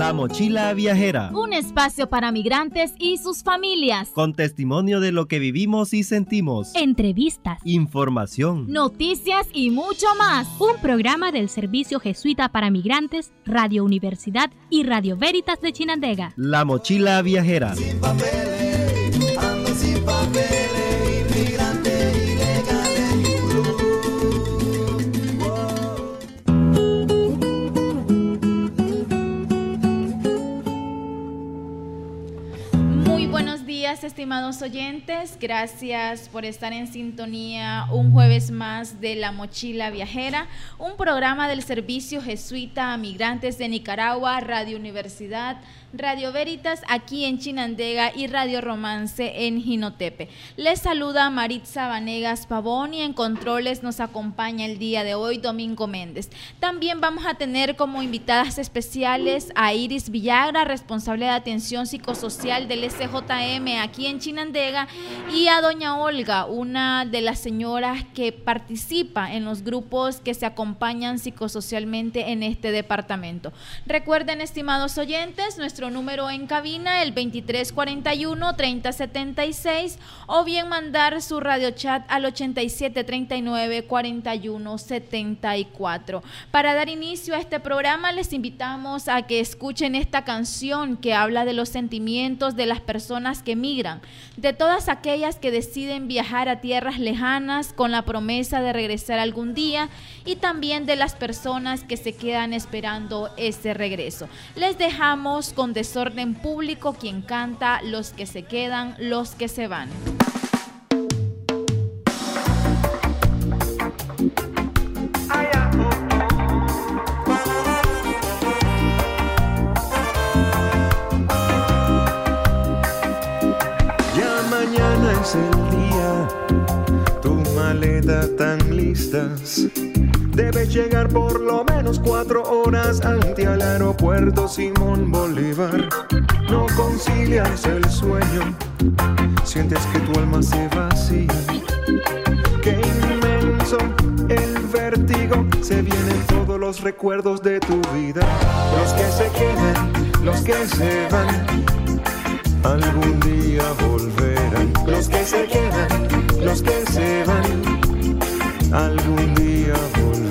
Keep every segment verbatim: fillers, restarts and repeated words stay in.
La Mochila Viajera. Un espacio para migrantes y sus familias. Con testimonio de lo que vivimos y sentimos. Entrevistas. Información. Noticias y mucho más. Un programa del Servicio Jesuita para Migrantes, Radio Universidad y Radio Veritas de Chinandega. La Mochila Viajera. Sin papeles, ando sin papeles, inmigrante ilegal en Yulú. Muy buenos días, estimados oyentes. Gracias por estar en sintonía un jueves más de La Mochila Viajera, un programa del Servicio Jesuita a Migrantes de Nicaragua, Radio Universidad, Radio Veritas aquí en Chinandega y Radio Romance en Jinotepe. Les saluda Maritza Vanegas Pavón y en controles nos acompaña el día de hoy Domingo Méndez. También vamos a tener como invitadas especiales a Iris Villagra, responsable de atención psicosocial del S J M aquí en Chinandega, y a doña Olga, una de las señoras que participa en los grupos que se acompañan psicosocialmente en este departamento. Recuerden, estimados oyentes, nuestro número en cabina, el veintitrés cuarenta y uno, treinta setenta y seis, o bien mandar su radio chat al ochenta y siete treinta y nueve, cuarenta y uno setenta y cuatro. Para dar inicio a este programa, les invitamos a que escuchen esta canción que habla de los sentimientos de las personas que migran, de todas aquellas que deciden viajar a tierras lejanas con la promesa de regresar algún día, y también de las personas que se quedan esperando ese regreso. Les dejamos con Desorden Público, quien canta Los que se quedan, los que se van. Ya mañana es el día, tu maleta tan listas. Debes llegar por lo menos cuatro horas antes al aeropuerto Simón Bolívar. No concilias el sueño, sientes que tu alma se vacía. Qué inmenso el vértigo, se vienen todos los recuerdos de tu vida. Los que se quedan, los que se van, algún día volverán. Los que se quedan, los que se van, algún día volverán.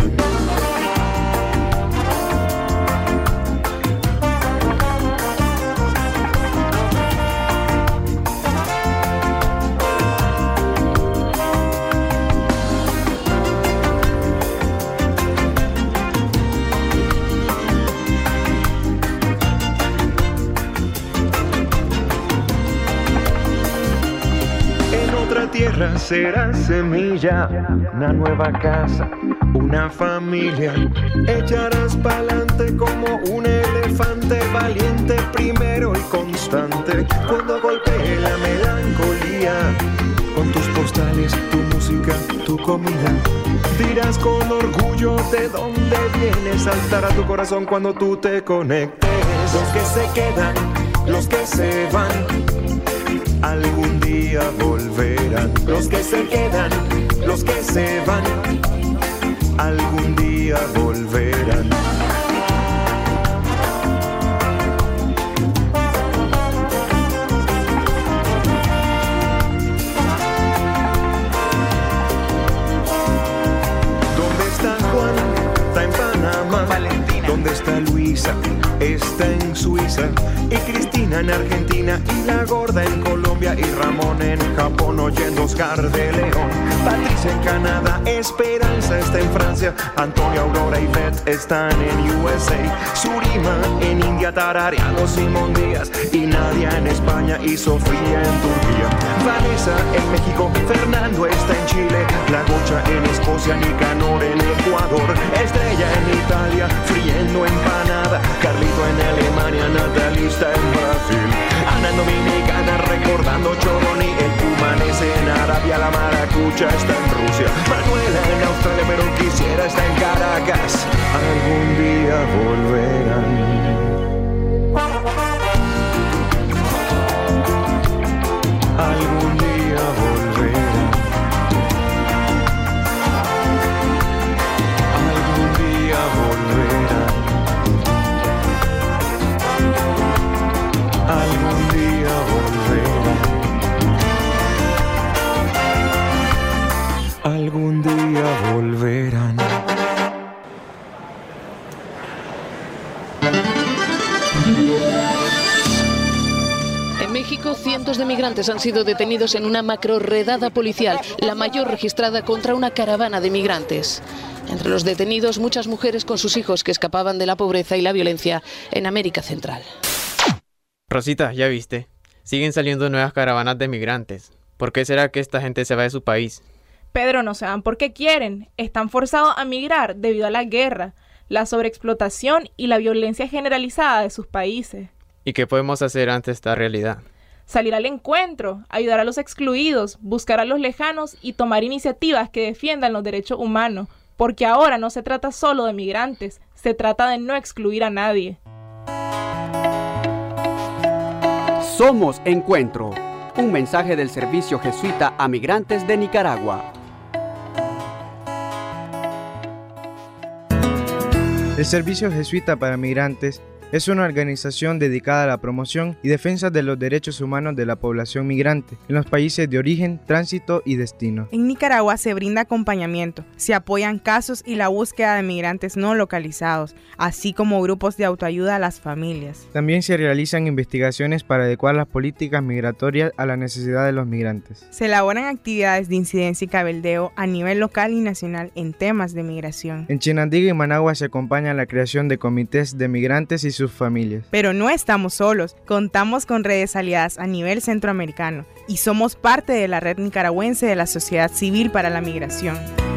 Tierra será semilla, una nueva casa, una familia. Echarás pa'lante como un elefante, valiente primero y constante. Cuando golpee la melancolía, con tus postales, tu música, tu comida, dirás con orgullo de dónde vienes. Saltará tu corazón cuando tú te conectes. Los que se quedan, los que se van, algún día volverán. Los que se quedan, los que se van, algún día volverán. ¿Dónde está Juan? Está en Panamá. Valentina. ¿Dónde está Luisa? Está en Suiza. Y Cristina en Argentina, y la gorda en Colombia, y Ramón en Japón oyendo Oscar de León. Patricia en Canadá, Esperanza está en Francia, Antonia, Aurora y Beth están en U S A. Surima en India, tarareando Simón Díaz, y Nadia en España y Sofía en Turquía. Vanessa en México, Fernando está en Chile, La Gocha en Escocia, Nicanor en Ecuador, Estrella en Italia, friendo empanada, Carlito en Alemania, Natalista en Brasil, Ana en Dominicana recordando Choroni, el Cumanese en Arabia, la Maracucha está en Rusia, Manuela en Australia pero quisiera estar en Caracas, algún día volverán. Algún día volverán. Algún día volverán. En México, cientos de migrantes han sido detenidos en una macro-redada policial, la mayor registrada contra una caravana de migrantes. Entre los detenidos, muchas mujeres con sus hijos que escapaban de la pobreza y la violencia en América Central. Rosita, ¿ya viste? Siguen saliendo nuevas caravanas de migrantes. ¿Por qué será que esta gente se va de su país? Pedro, no se van porque quieren. Están forzados a migrar debido a la guerra, la sobreexplotación y la violencia generalizada de sus países. ¿Y qué podemos hacer ante esta realidad? Salir al encuentro, ayudar a los excluidos, buscar a los lejanos y tomar iniciativas que defiendan los derechos humanos. Porque ahora no se trata solo de migrantes, se trata de no excluir a nadie. Somos Encuentro, un mensaje del Servicio Jesuita a Migrantes de Nicaragua. El Servicio Jesuita para Migrantes es una organización dedicada a la promoción y defensa de los derechos humanos de la población migrante en los países de origen, tránsito y destino. En Nicaragua se brinda acompañamiento, se apoyan casos y la búsqueda de migrantes no localizados, así como grupos de autoayuda a las familias. También se realizan investigaciones para adecuar las políticas migratorias a la necesidad de los migrantes. Se elaboran actividades de incidencia y cabildeo a nivel local y nacional en temas de migración. En Chinandega y Managua se acompaña la creación de comités de migrantes y sus familias. Pero no estamos solos, contamos con redes aliadas a nivel centroamericano y somos parte de la red nicaragüense de la sociedad civil para la migración.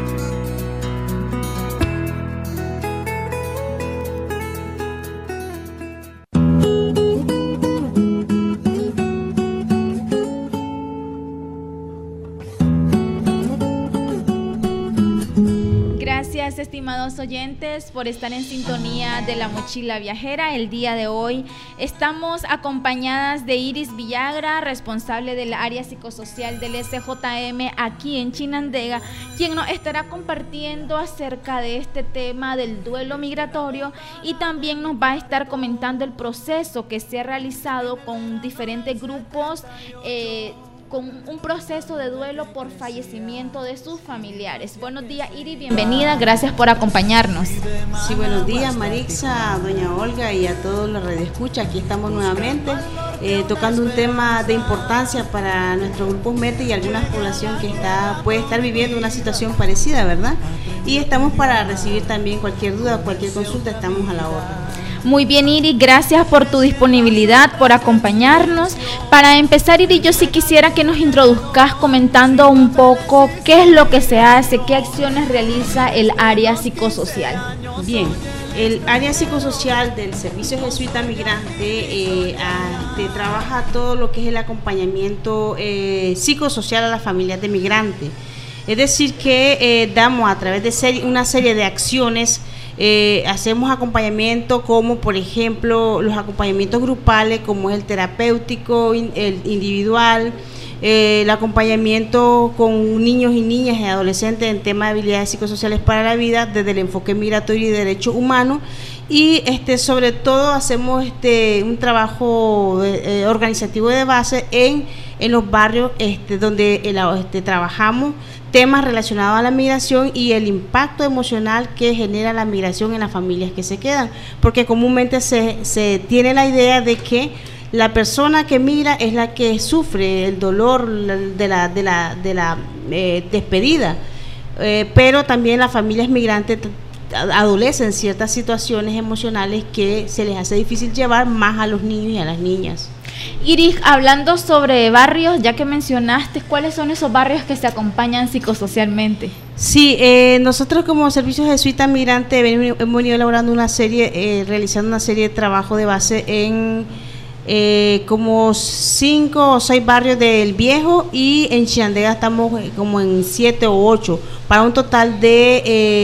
Gracias, estimados oyentes, por estar en sintonía de La Mochila Viajera. El día de hoy estamos acompañadas de Iris Villagra, responsable del área psicosocial del S J M aquí en Chinandega, quien nos estará compartiendo acerca de este tema del duelo migratorio y también nos va a estar comentando el proceso que se ha realizado con diferentes grupos eh, con un proceso de duelo por fallecimiento de sus familiares. Buenos días, Iris, bienvenida, gracias por acompañarnos. Sí, buenos días, Marixa, doña Olga y a todos los radioescuchas. Aquí estamos nuevamente eh, tocando un tema de importancia para nuestro grupo METE y alguna población que está puede estar viviendo una situación parecida, ¿verdad? Y estamos para recibir también cualquier duda, cualquier consulta, estamos a la orden. Muy bien, Iris, gracias por tu disponibilidad, por acompañarnos. Para empezar, Iris, yo sí quisiera que nos introduzcas comentando un poco qué es lo que se hace, qué acciones realiza el área psicosocial. Bien, el área psicosocial del Servicio Jesuita Migrante eh, a, te trabaja todo lo que es el acompañamiento eh, psicosocial a las familias de migrantes. Es decir, que eh, damos a través de ser, una serie de acciones. Eh, hacemos acompañamiento como por ejemplo los acompañamientos grupales, como es el terapéutico, in, el individual, eh, el acompañamiento con niños y niñas y adolescentes en temas de habilidades psicosociales para la vida desde el enfoque migratorio y derechos humanos, y este sobre todo hacemos este un trabajo eh, organizativo de base en, en los barrios este, donde el, este, trabajamos temas relacionados a la migración y el impacto emocional que genera la migración en las familias que se quedan, porque comúnmente se, se tiene la idea de que la persona que migra es la que sufre el dolor de la, de la, de la eh, despedida, eh, pero también las familias migrantes adolecen ciertas situaciones emocionales que se les hace difícil llevar, más a los niños y a las niñas. Iris, hablando sobre barrios, ya que mencionaste, ¿cuáles son esos barrios que se acompañan psicosocialmente? Sí, eh, nosotros como Servicio Jesuita Migrante hemos venido elaborando una serie, eh, realizando una serie de trabajo de base en eh, como cinco o seis barrios del Viejo, y en Chinandega estamos como en siete o ocho, para un total de,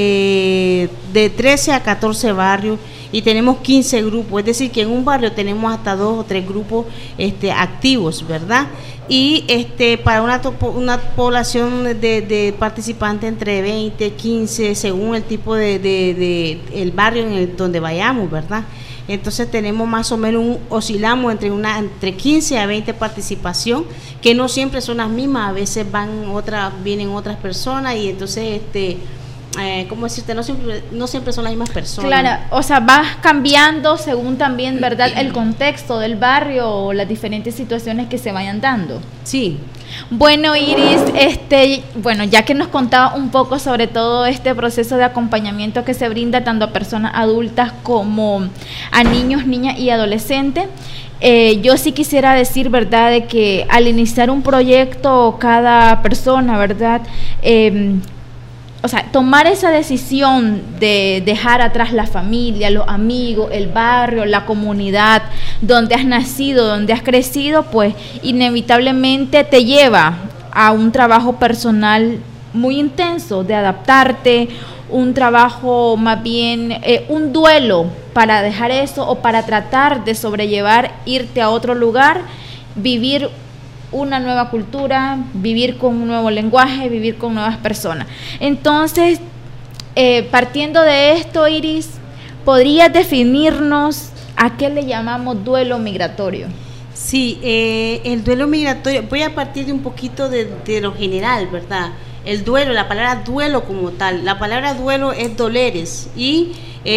eh, de trece a catorce barrios. Y tenemos quince grupos, es decir, que en un barrio tenemos hasta dos o tres grupos este, activos, ¿verdad? Y este para una, una población de, de participantes entre veinte, quince, según el tipo de, de, de el barrio en el donde vayamos, ¿verdad? Entonces tenemos más o menos, un, oscilamos entre una entre quince a veinte participación, que no siempre son las mismas, a veces van otras, vienen otras personas, y entonces este eh, ¿cómo decirte? No siempre, no siempre son las mismas personas. Claro, o sea, vas cambiando según también, ¿verdad?, el contexto del barrio o las diferentes situaciones que se vayan dando. Sí. Bueno, Iris, este, bueno, ya que nos contaba un poco sobre todo este proceso de acompañamiento que se brinda tanto a personas adultas como a niños, niñas y adolescentes, eh, yo sí quisiera decir, ¿verdad?, de que al iniciar un proyecto, cada persona, ¿verdad?, eh, o sea, tomar esa decisión de dejar atrás la familia, los amigos, el barrio, la comunidad donde has nacido, donde has crecido, pues inevitablemente te lleva a un trabajo personal muy intenso de adaptarte, un trabajo más bien, eh, un duelo para dejar eso o para tratar de sobrellevar, irte a otro lugar, vivir una nueva cultura, vivir con un nuevo lenguaje, vivir con nuevas personas. Entonces, eh, partiendo de esto, Iris, ¿podrías definirnos a qué le llamamos duelo migratorio? Sí, eh, el duelo migratorio, voy a partir de un poquito de, de lo general, ¿verdad? El duelo, la palabra duelo como tal, la palabra duelo es doleres y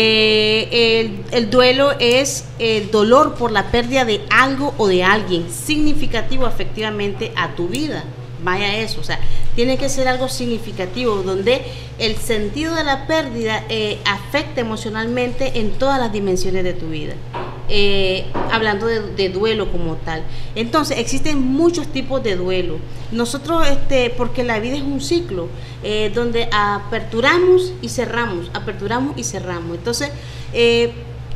eh, el, el duelo es el dolor por la pérdida de algo o de alguien significativo efectivamente a tu vida. Vaya eso, o sea, tiene que ser algo significativo donde el sentido de la pérdida eh, afecta emocionalmente en todas las dimensiones de tu vida. Eh, hablando de, de duelo como tal. Entonces existen muchos tipos de duelo. Nosotros, este, porque la vida es un ciclo eh, donde aperturamos y cerramos, aperturamos y cerramos. Entonces, eh,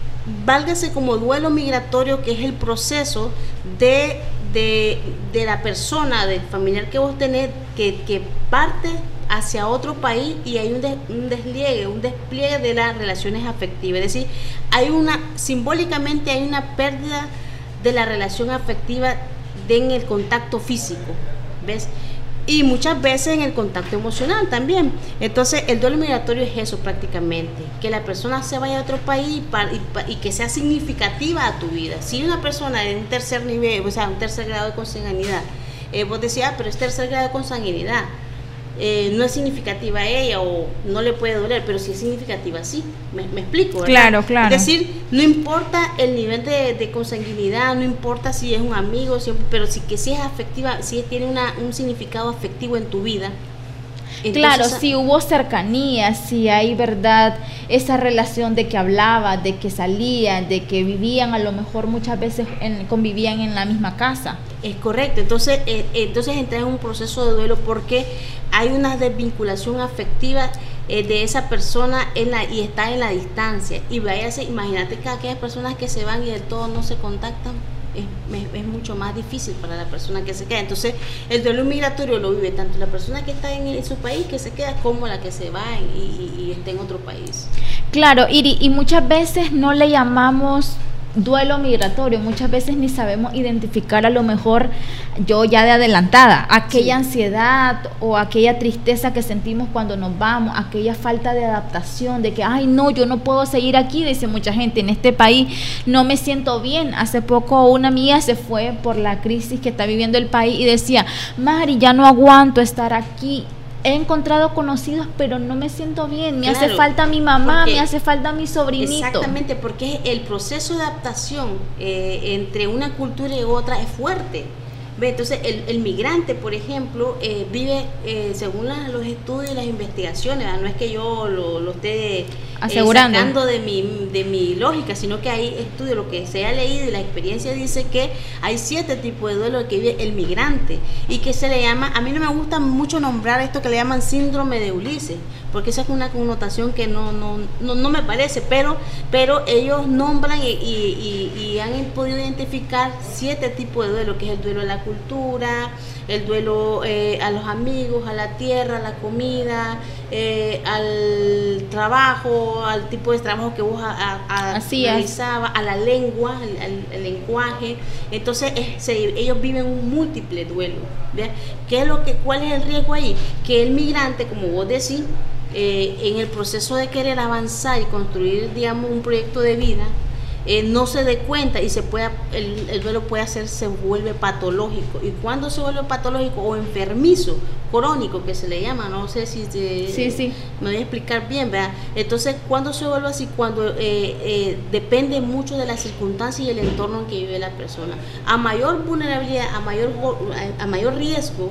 válgase como duelo migratorio, que es el proceso de, de, de la persona, del familiar que vos tenés, que, que parte hacia otro país y hay un, des, un despliegue, un despliegue de las relaciones afectivas. Es decir, hay una, simbólicamente hay una pérdida de la relación afectiva de, en el contacto físico, ¿ves? Y muchas veces en el contacto emocional también. Entonces el duelo migratorio es eso prácticamente, que la persona se vaya a otro país para, y, y que sea significativa a tu vida. Si una persona en un tercer nivel, o sea, un tercer grado de consanguinidad, eh, vos decías, ah, pero es tercer grado de consanguinidad, Eh, no es significativa a ella o no le puede doler, pero si es significativa, sí, me, me explico, ¿verdad? Claro, claro. Es decir, no importa el nivel de, de consanguinidad, no importa si es un amigo, si, pero si que si es afectiva, si tiene una, un significado afectivo en tu vida. Entonces, claro, si hubo cercanía, si hay, verdad, esa relación de que hablaban, de que salían, de que vivían, a lo mejor muchas veces en, convivían en la misma casa. Es correcto, entonces, eh, entonces entra en un proceso de duelo porque hay una desvinculación afectiva eh, de esa persona en la, y está en la distancia. Y váyase, imagínate que aquellas personas que se van y del todo no se contactan, es, es, es mucho más difícil para la persona que se queda. Entonces el duelo migratorio lo vive tanto la persona que está en, en su país que se queda como la que se va y, y, y está en otro país. Claro, Iri, y muchas veces no le llamamos duelo migratorio, muchas veces ni sabemos identificar, a lo mejor yo ya de adelantada, aquella sí. ansiedad o aquella tristeza que sentimos cuando nos vamos, aquella falta de adaptación, de que, ay no, yo no puedo seguir aquí, dice mucha gente, en este país no me siento bien. Hace poco una amiga se fue por la crisis que está viviendo el país y decía, Mari, ya no aguanto estar aquí. He encontrado conocidos, pero no me siento bien. Me claro, hace falta mi mamá, me hace falta mi sobrinito. Exactamente, porque el proceso de adaptación eh, entre una cultura y otra es fuerte. ¿Ve? Entonces, el, el migrante, por ejemplo, eh, vive, eh, según la, los estudios y las investigaciones, ¿verdad? No es que yo lo, lo esté asegurando, eh, sacando de mi, de mi lógica, sino que hay estudios, lo que se ha leído y la experiencia dice que hay siete tipos de duelo que vive el migrante y que se le llama, a mí no me gusta mucho nombrar esto que le llaman síndrome de Ulises, porque esa es una connotación que no, no, no, no me parece, pero, pero ellos nombran y, y, y, y han podido identificar siete tipos de duelo, que es el duelo a la cultura, el duelo eh, a los amigos, a la tierra, a la comida, eh, al trabajo, al tipo de trabajo que vos a, a, realizabas, a la lengua, al, al, al lenguaje. Entonces es, se, ellos viven un múltiple duelo. ¿Ve? ¿Qué es lo que, cuál es el riesgo ahí? Que el migrante, como vos decís, eh, en el proceso de querer avanzar y construir, digamos, un proyecto de vida, eh, no se dé cuenta y se pueda, el, el duelo puede hacer, se vuelve patológico. Y cuando se vuelve patológico o enfermizo, crónico que se le llama, no sé si te, sí, sí. me voy a explicar bien, ¿verdad? Entonces, cuando se vuelve así, cuando eh, eh, depende mucho de las circunstancias y el entorno en que vive la persona. A mayor vulnerabilidad, a mayor, a mayor riesgo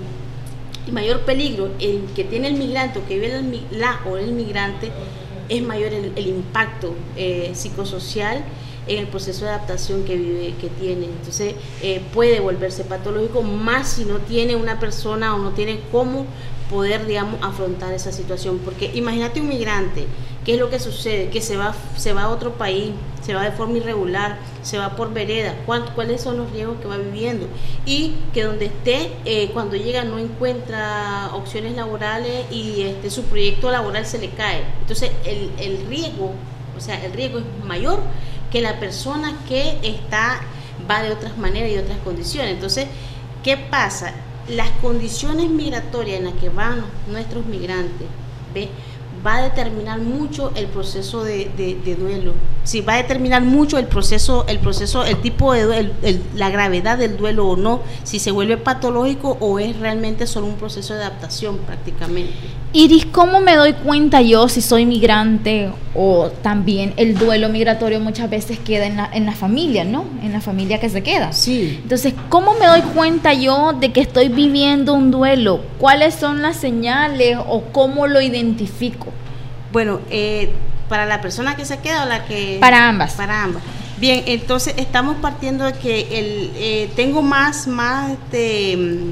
y mayor peligro el que tiene el migrante o que vive el, la o el migrante, es mayor el, el impacto eh, psicosocial en el proceso de adaptación que vive, que tiene. Entonces eh, puede volverse patológico, más si no tiene una persona o no tiene cómo poder, digamos, afrontar esa situación. Porque imagínate un migrante, ¿qué es lo que sucede? Que se va, se va a otro país, se va de forma irregular, se va por vereda, ¿cuál, cuáles son los riesgos que va viviendo? Y que donde esté, eh, cuando llega no encuentra opciones laborales y este, su proyecto laboral se le cae. Entonces el, el riesgo, o sea, el riesgo es mayor que la persona que está, va de otras maneras y otras condiciones. Entonces, ¿qué pasa? Las condiciones migratorias en las que van nuestros migrantes, ¿ve?, va a determinar mucho el proceso de, de, de duelo. Sí, va a determinar mucho el proceso, el proceso, el tipo de duelo, el, el, la gravedad del duelo o no, si se vuelve patológico o es realmente solo un proceso de adaptación prácticamente. Iris, ¿cómo me doy cuenta yo si soy migrante o también el duelo migratorio muchas veces queda en la, en la familia, ¿no? En la familia que se queda. Sí. Entonces, ¿cómo me doy cuenta yo de que estoy viviendo un duelo? ¿Cuáles son las señales o cómo lo identifico? Bueno, eh, para la persona que se queda o la que... Para ambas. Para ambas. Bien, entonces estamos partiendo de que el, eh, tengo más, más de,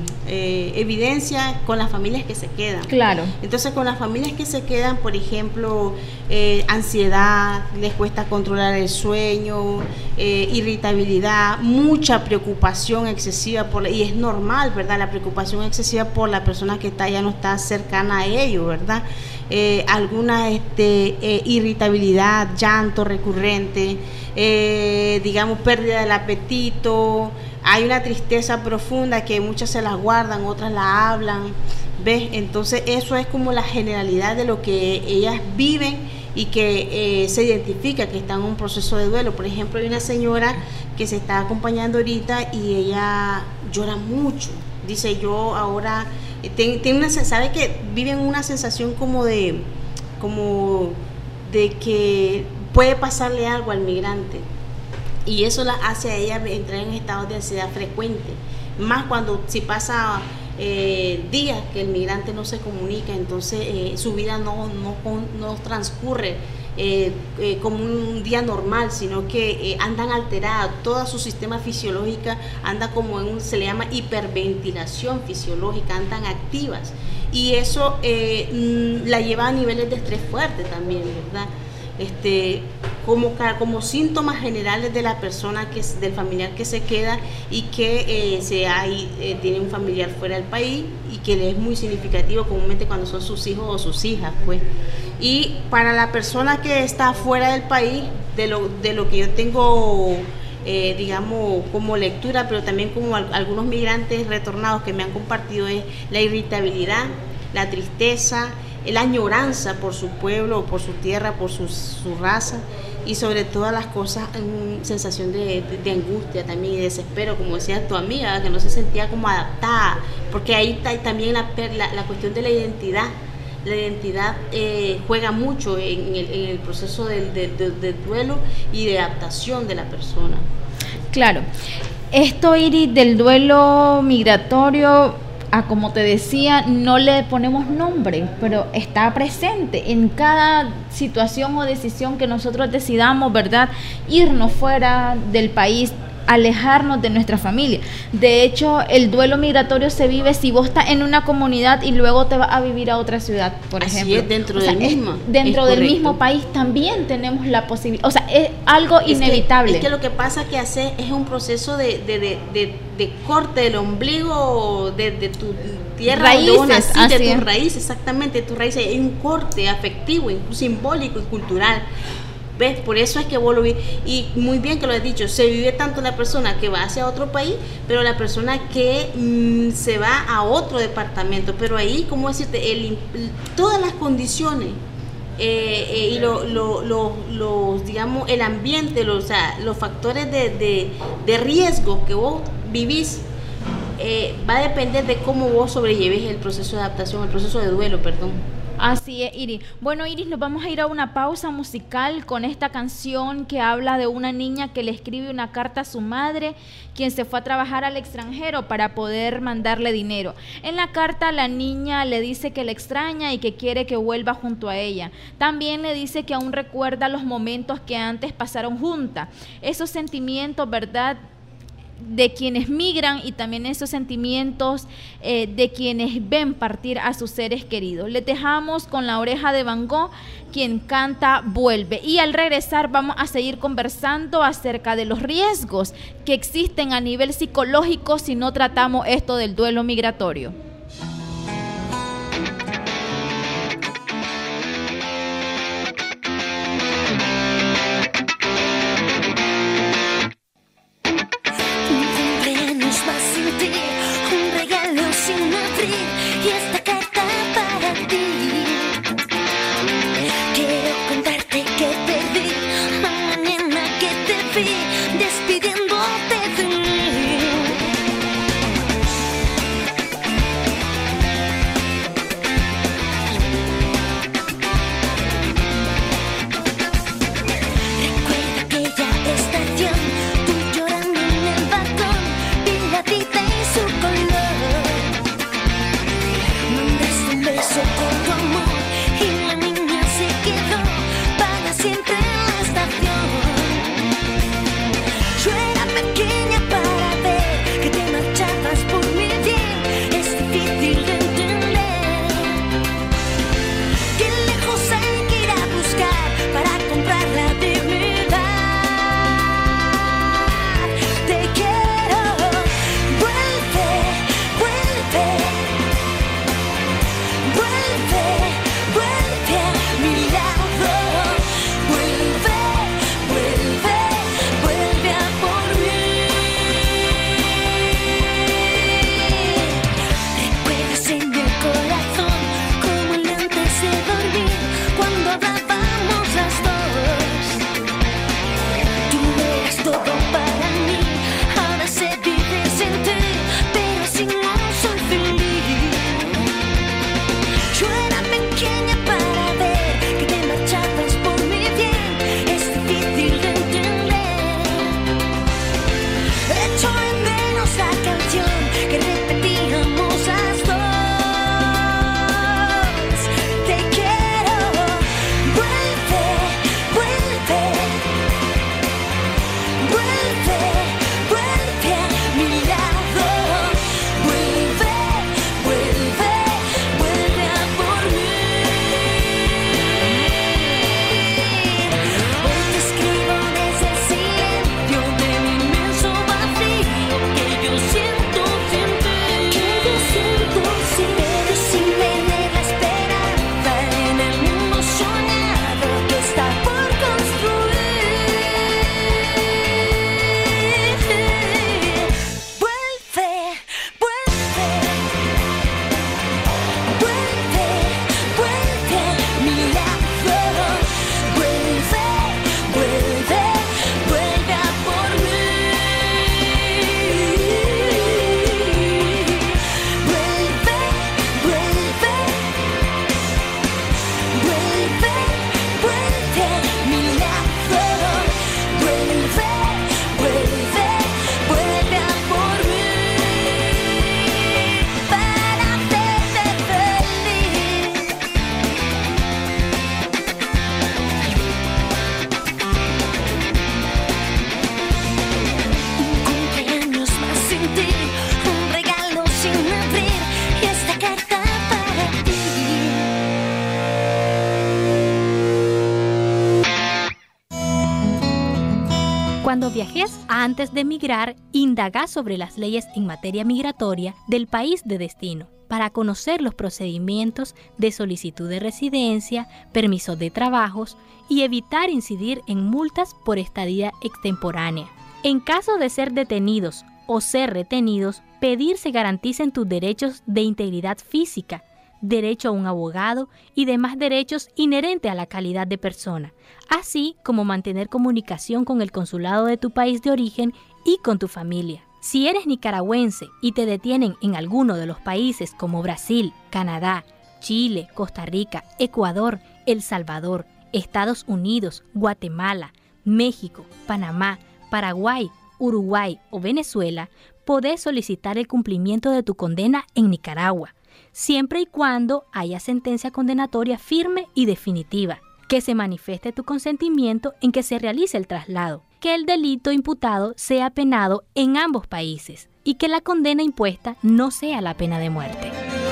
eh, evidencia con las familias que se quedan. Claro. Entonces con las familias que se quedan, por ejemplo, eh, ansiedad, les cuesta controlar el sueño, eh, irritabilidad, mucha preocupación excesiva, por, y es normal, ¿verdad? La preocupación excesiva por la persona que está ya no está cercana a ello, ¿verdad? Eh, alguna este, eh, irritabilidad, llanto recurrente, eh, digamos pérdida del apetito, hay una tristeza profunda que muchas se las guardan, otras la hablan, ¿ves? Entonces eso es como la generalidad de lo que ellas viven y que eh, se identifica que está en un proceso de duelo. Por ejemplo, hay una señora que se está acompañando ahorita y ella llora mucho, dice yo ahora... Tiene, tiene una, sabe que viven una sensación como de como de que puede pasarle algo al migrante y eso la hace a ella entrar en estados de ansiedad frecuente, más cuando si pasa eh, días que el migrante no se comunica, entonces eh, su vida no, no, no transcurre Eh, eh, como un día normal, sino que eh, andan alteradas, todo su sistema fisiológico anda como en un, se le llama hiperventilación fisiológica, andan activas y eso eh, mm, la lleva a niveles de estrés fuerte también, ¿verdad? Este, como, como síntomas generales de la persona, que del familiar que se queda y que eh, se hay, eh, tiene un familiar fuera del país y que le es muy significativo comúnmente cuando son sus hijos o sus hijas, pues. Y para la persona que está fuera del país, de lo, de lo que yo tengo, eh, digamos, como lectura, pero también como al, algunos migrantes retornados que me han compartido, es la irritabilidad, la tristeza, la añoranza por su pueblo, por su tierra, por su, su raza y sobre todas las cosas una sensación de, de, de angustia también y desespero, como decía tu amiga, que no se sentía como adaptada, porque ahí está también la, la, la cuestión de la identidad. La identidad eh, juega mucho en el, en el proceso del de, de, de duelo y de adaptación de la persona. Claro, esto, Iris, del duelo migratorio, a como te decía, no le ponemos nombre, pero está presente en cada situación o decisión que nosotros decidamos, ¿verdad? Irnos fuera del país, alejarnos de nuestra familia. De hecho, el duelo migratorio se vive si vos estás en una comunidad y luego te vas a vivir a otra ciudad, por Así ejemplo. Es, dentro o sea, del mismo. Dentro es del correcto. mismo país también tenemos la posibilidad, o sea, es algo es inevitable. Que, es que lo que pasa que hace es un proceso de, de, de, de, de corte del ombligo de, de tu tierra, raíces, donde vos naciste, de es. tus raíces, exactamente, de tus raíces. Hay un corte afectivo, incluso simbólico y cultural. ¿Ves? Por eso es que vos lo vi, y muy bien que lo has dicho, se vive tanto la persona que va hacia otro país, pero la persona que mmm, se va a otro departamento, pero ahí, ¿cómo decirte? El, todas las condiciones eh, eh, y lo, lo, lo, los, digamos, el ambiente, los, o sea, los factores de, de, de riesgo que vos vivís, eh, va a depender de cómo vos sobrelleves el proceso de adaptación, el proceso de duelo, perdón. Así es, Iris. Bueno, Iris, nos vamos a ir a una pausa musical con esta canción que habla de una niña que le escribe una carta a su madre, quien se fue a trabajar al extranjero para poder mandarle dinero. En la carta la niña le dice que le extraña y que quiere que vuelva junto a ella. También le dice que aún recuerda los momentos que antes pasaron juntas. Esos sentimientos, ¿verdad?, de quienes migran, y también esos sentimientos eh, de quienes ven partir a sus seres queridos. Les dejamos con La Oreja de Van Gogh, quien canta Vuelve. Y al regresar vamos a seguir conversando acerca de los riesgos que existen a nivel psicológico si no tratamos esto del duelo migratorio. Cuando viajes antes de migrar, indaga sobre las leyes en materia migratoria del país de destino para conocer los procedimientos de solicitud de residencia, permisos de trabajos y evitar incidir en multas por estadía extemporánea. En caso de ser detenidos o ser retenidos, pedir se garanticen tus derechos de integridad física, derecho a un abogado y demás derechos inherentes a la calidad de persona, así como mantener comunicación con el consulado de tu país de origen y con tu familia. Si eres nicaragüense y te detienen en alguno de los países como Brasil, Canadá, Chile, Costa Rica, Ecuador, El Salvador, Estados Unidos, Guatemala, México, Panamá, Paraguay, Uruguay o Venezuela, podés solicitar el cumplimiento de tu condena en Nicaragua, siempre y cuando haya sentencia condenatoria firme y definitiva, que se manifieste tu consentimiento en que se realice el traslado, que el delito imputado sea penado en ambos países y que la condena impuesta no sea la pena de muerte.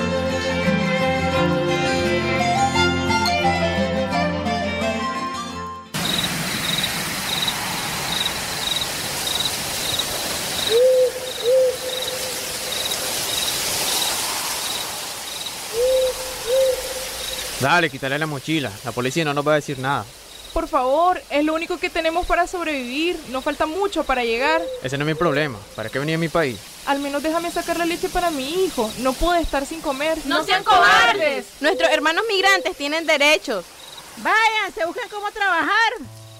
Dale, quítale la mochila. La policía no nos va a decir nada. Por favor, es lo único que tenemos para sobrevivir. No falta mucho para llegar. Ese no es mi problema. ¿Para qué venía a mi país? Al menos déjame sacar la leche para mi hijo. No puedo estar sin comer. ¡No sean cobardes! Nuestros hermanos migrantes tienen derechos. Vayan, se busquen cómo trabajar.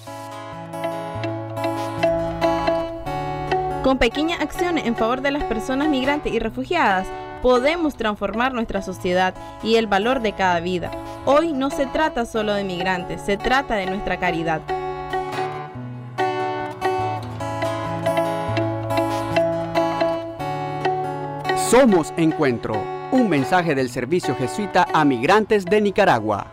Con pequeñas acciones en favor de las personas migrantes y refugiadas, podemos transformar nuestra sociedad y el valor de cada vida. Hoy no se trata solo de migrantes, se trata de nuestra caridad. Somos Encuentro, un mensaje del Servicio Jesuita a Migrantes de Nicaragua.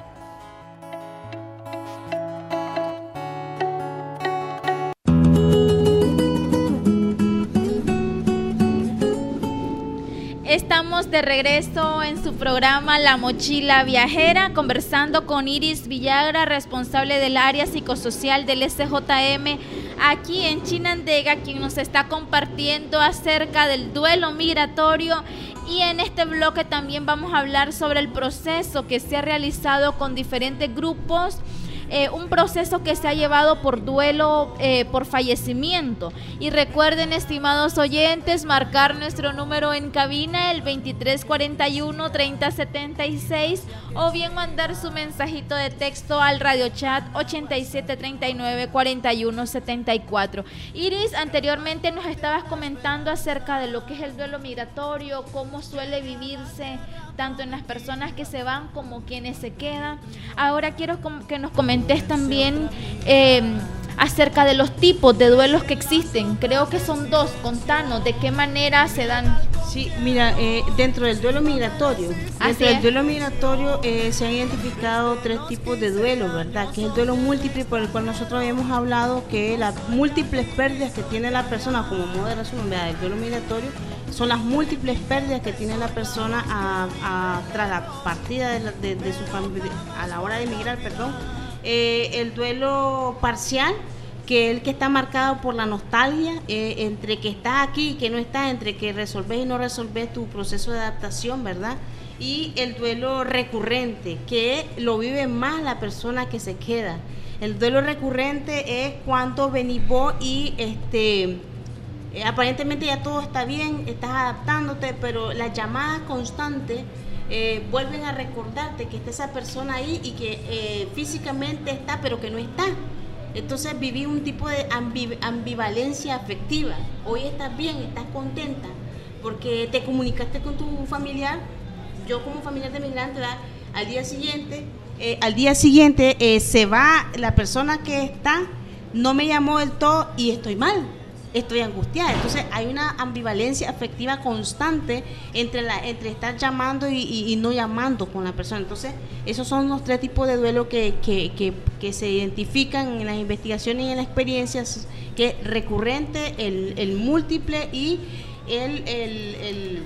Estamos de regreso en su programa La Mochila Viajera, conversando con Iris Villagra, responsable del área psicosocial del S J M aquí en Chinandega, quien nos está compartiendo acerca del duelo migratorio. Y en este bloque también vamos a hablar sobre el proceso que se ha realizado con diferentes grupos. Eh, un proceso que se ha llevado por duelo, eh, por fallecimiento. Y recuerden, estimados oyentes, marcar nuestro número en cabina, el veintitrés cuarenta y uno, treinta setenta y seis, o bien mandar su mensajito de texto al radio chat ochenta y siete treinta y nueve cuarenta y uno setenta y cuatro. Iris, anteriormente nos estabas comentando acerca de lo que es el duelo migratorio, cómo suele vivirse tanto en las personas que se van como quienes se quedan. Ahora quiero que nos comentes también eh, acerca de los tipos de duelos que existen. Creo que son dos. Contanos de qué manera se dan. Sí, mira, eh, dentro del duelo migratorio, dentro del duelo migratorio eh, se han identificado tres tipos de duelo, ¿verdad? Que es el duelo múltiple, por el cual nosotros habíamos hablado, que las múltiples pérdidas que tiene la persona, como modo de resumen, ¿verdad? El duelo migratorio son las múltiples pérdidas que tiene la persona a, a, tras la partida de, la, de, de su familia, a la hora de emigrar, perdón. Eh, el duelo parcial, que es el que está marcado por la nostalgia, eh, entre que estás aquí y que no estás, entre que resolves y no resolves tu proceso de adaptación, ¿verdad? Y el duelo recurrente, que lo vive más la persona que se queda. El duelo recurrente es cuando venís vos y este... Eh, aparentemente ya todo está bien, estás adaptándote, pero las llamadas constantes eh, vuelven a recordarte que está esa persona ahí y que eh, físicamente está, pero que no está. Entonces viví un tipo de ambiv- ambivalencia afectiva. Hoy estás bien, estás contenta, porque te comunicaste con tu familiar. Yo como familiar de migrante, ¿verdad? Al día siguiente, eh, al día siguiente eh, se va la persona que está, no me llamó del todo y estoy mal. Estoy angustiada. Entonces hay una ambivalencia afectiva constante entre la entre estar llamando y, y, y no llamando con la persona. Entonces esos son los tres tipos de duelo que, que, que, que se identifican en las investigaciones y en las experiencias, que es recurrente, el, el múltiple y el el, el,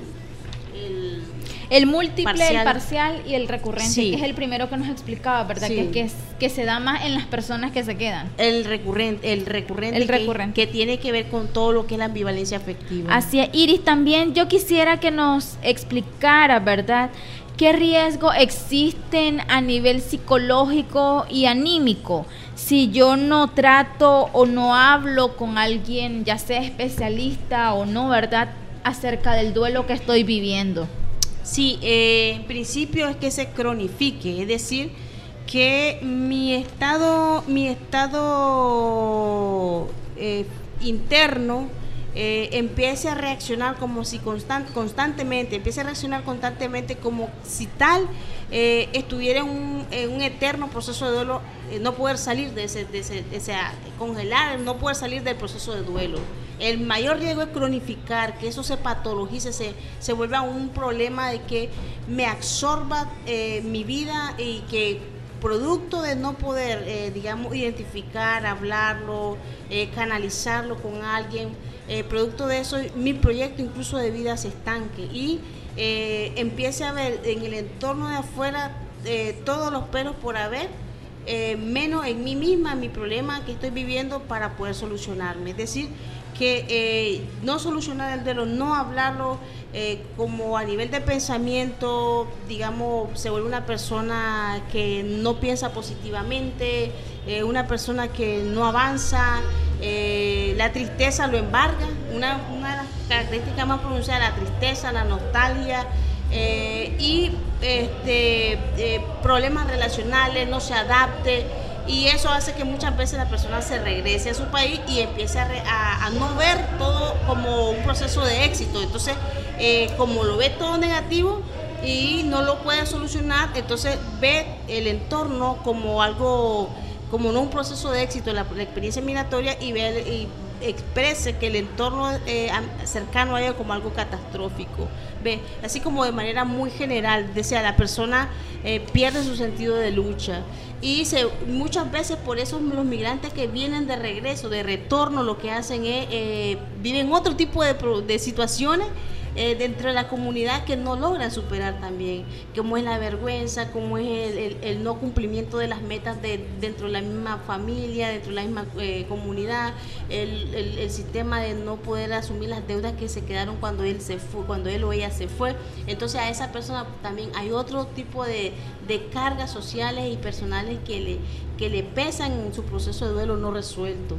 el El múltiple, parcial. el parcial y el recurrente, Sí. que es el primero que nos explicaba, ¿verdad? Sí. Que, que, es, que se da más en las personas que se quedan. El recurrente, el recurrente, El que, recurrente. que tiene que ver con todo lo que es la ambivalencia afectiva. Así es. Iris, también yo quisiera que nos explicara, ¿verdad?, qué riesgos existen a nivel psicológico y anímico si yo no trato o no hablo con alguien, ya sea especialista o no, ¿verdad?, acerca del duelo que estoy viviendo. Sí, eh, en principio es que se cronifique, es decir, que mi estado, mi estado eh, interno eh, empiece a reaccionar como si constant, constantemente, empiece a reaccionar constantemente como si tal eh, estuviera en un, en un eterno proceso de duelo, eh, no poder salir de ese, de ese, de ese, congelar, no poder salir del proceso de duelo. El mayor riesgo es cronificar, que eso se patologice, se, se vuelva un problema de que me absorba eh, mi vida y que producto de no poder, eh, digamos, identificar, hablarlo, eh, canalizarlo con alguien, eh, producto de eso, mi proyecto incluso de vida se estanque y eh, empiece a ver en el entorno de afuera eh, todos los pelos por haber, eh, menos en mí misma, mi problema que estoy viviendo para poder solucionarme. Es decir, que eh, no solucionar el duelo, no hablarlo eh, como a nivel de pensamiento, digamos, se vuelve una persona que no piensa positivamente, eh, una persona que no avanza, eh, la tristeza lo embarga, una, una de las características más pronunciadas, la tristeza, la nostalgia, eh, y este, eh, problemas relacionales, no se adapte. Y eso hace que muchas veces la persona se regrese a su país y empiece a, re, a, a no ver todo como un proceso de éxito. Entonces, eh, como lo ve todo negativo y no lo puede solucionar, entonces ve el entorno como algo, como no un proceso de éxito, la, la experiencia migratoria, y ve y exprese que el entorno eh, cercano a ella como algo catastrófico. Ve, así como de manera muy general, decía, la persona eh, pierde su sentido de lucha. Y se, muchas veces por eso los migrantes que vienen de regreso, de retorno, lo que hacen es, eh, viven otro tipo de, de situaciones eh, dentro de la comunidad que no logran superar también, como es la vergüenza, como es el, el, el no cumplimiento de las metas de, dentro de la misma familia, dentro de la misma eh, comunidad, el, el, el sistema de no poder asumir las deudas que se quedaron cuando él se fue, cuando él o ella se fue. Entonces a esa persona también hay otro tipo de, de cargas sociales y personales que le, que le pesan en su proceso de duelo no resuelto.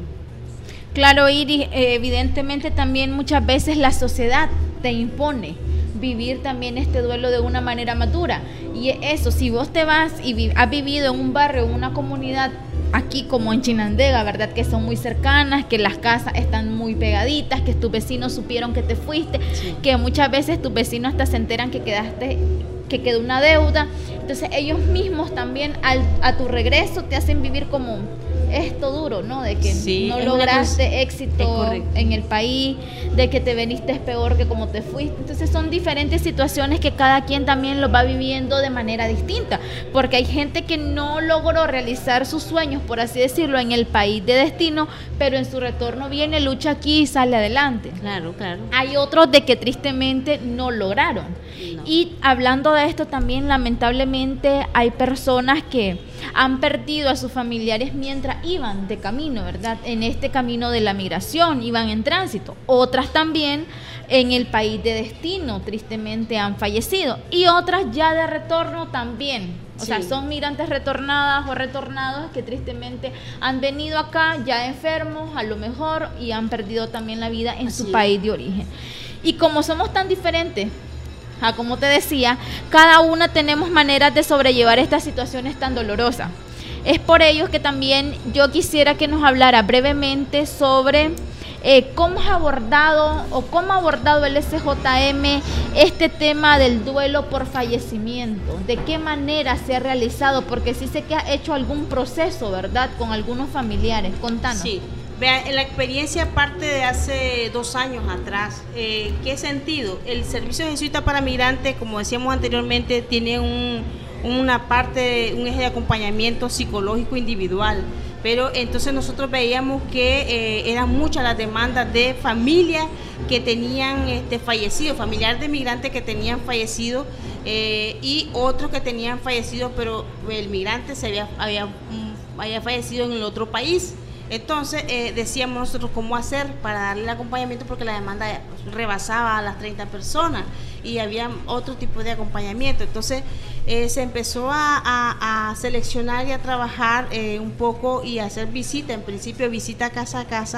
Claro, Iris, eh, evidentemente también muchas veces la sociedad te impone vivir también este duelo de una manera madura. Y eso, si vos te vas y vi, has vivido en un barrio, en una comunidad, aquí como en Chinandega, ¿verdad? Que son muy cercanas, que las casas están muy pegaditas, que tus vecinos supieron que te fuiste, sí. Que muchas veces tus vecinos hasta se enteran que quedaste, que quedó una deuda. Entonces ellos mismos también al, a tu regreso te hacen vivir como esto duro, ¿no? De que sí, no lograste éxito en el país, de que te veniste peor que como te fuiste. Entonces son diferentes situaciones que cada quien también lo va viviendo de manera distinta, porque hay gente que no logró realizar sus sueños, por así decirlo, en el país de destino, pero en su retorno viene, lucha aquí y sale adelante. Claro, claro. Hay otros de que tristemente no lograron. No. Y hablando de esto también, lamentablemente hay personas que han perdido a sus familiares mientras iban de camino, ¿verdad? En este camino de la migración, iban en tránsito. Otras también en el país de destino, tristemente han fallecido. Y otras ya de retorno también. O sí. sea, son migrantes retornadas o retornados que tristemente han venido acá ya enfermos, a lo mejor, y han perdido también la vida en Así su es. país de origen. Y como somos tan diferentes, Ah, como te decía, cada una tenemos maneras de sobrellevar estas situaciones tan dolorosas. Es por ello que también yo quisiera que nos hablara brevemente sobre eh, cómo has abordado o cómo ha abordado el S J M este tema del duelo por fallecimiento. ¿De qué manera se ha realizado? Porque sí sé que has hecho algún proceso, ¿verdad? Con algunos familiares. Contanos. Sí. Vean, la experiencia parte de hace dos años atrás. Eh, ¿Qué sentido? El Servicio Jesuita para Migrantes, como decíamos anteriormente, tiene un, una parte, un eje de acompañamiento psicológico individual. Pero entonces nosotros veíamos que eh, eran muchas las demandas de familias que tenían este, fallecido, familiares de migrantes que tenían fallecido eh, y otros que tenían fallecido, pero el migrante se había, había, había fallecido en el otro país. Entonces eh, decíamos nosotros cómo hacer para darle el acompañamiento, porque la demanda rebasaba a las treinta personas y había otro tipo de acompañamiento. Entonces eh, se empezó a, a, a seleccionar y a trabajar eh, un poco y a hacer visita, en principio visita casa a casa,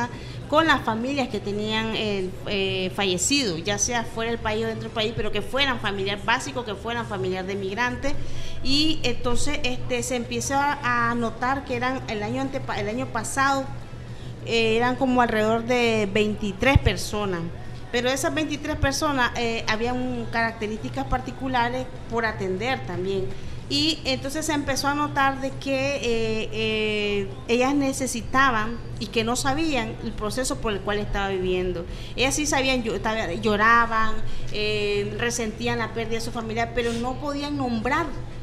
con las familias que tenían eh, eh, fallecido, ya sea fuera del país o dentro del país, pero que fueran familiar básico, que fueran familiar de migrantes. Y entonces este, se empieza a notar que eran el año, antepa el año pasado, eh, eran como alrededor de veintitrés personas. Pero esas veintitrés personas eh, habían características particulares por atender también. Y entonces se empezó a notar de que eh, eh, ellas necesitaban y que no sabían el proceso por el cual estaba viviendo. Ellas sí sabían, lloraban, eh, resentían la pérdida de su familia, pero no podían nombrar